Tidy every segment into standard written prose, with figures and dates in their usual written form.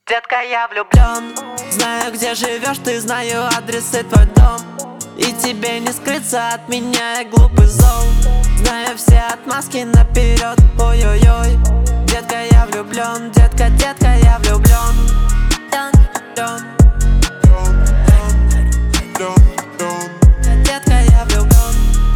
Детка, я влюблен. Знаю, где живешь ты, знаю адрес и твой дом. И тебе не скрыться от меня, я глупый зол. Знаю все отмазки наперед, ой-ой-ой. Детка, я влюблен, детка, детка, я влюблен. Детка, я влюблен.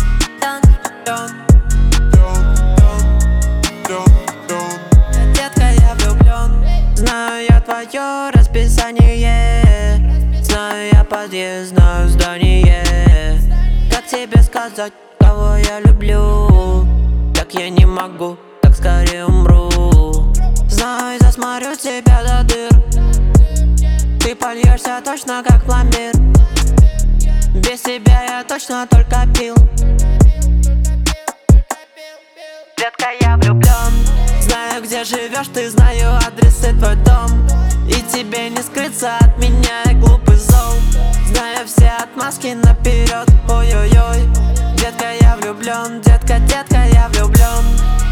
Детка, я влюблен. Знаю я твое расписание, знаю я подъезд, знаю здание. Как тебе сказать, кого я люблю? Так я не могу, так скорее умру. Знаю, засмотрю тебя до дыр. Ты польешься точно как пломбир. Без тебя я точно только пил. Детка, я влюблен. Знаю, где живешь ты, знаю адрес и твой дом. И тебе не скрыться от меня, я глупый зол. Знаю все отмазки наперед, ой-ой-ой. Детка, я влюблен, детка, детка, я влюблен.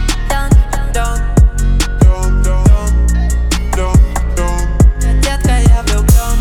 Детка, я влюблен.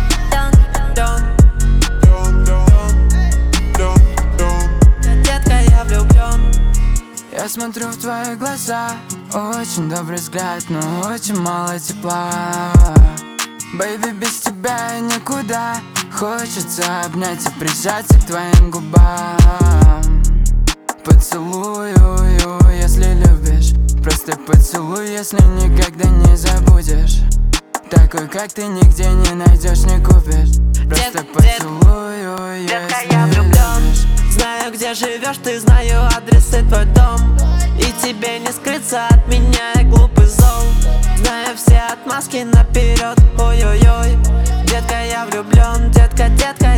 Детка, я влюблен. Я смотрю в твои глаза, очень добрый взгляд, но очень мало тепла. Бэйби, без тебя я никуда. Хочется обнять и прижаться к твоим губам. Поцелую, если любишь. Просто поцелуй, если никогда не забудешь. Такой, как ты, нигде не найдешь, не купишь. Просто поцелую, детка, если я влюблен. любишь. Знаю, где живешь ты, знаю адрес и твой дом. И тебе не скрыться от меня, я глупый зол. Знаю все отмазки наперед, ой-ой-ой. Детка, я влюблен, детка, детка,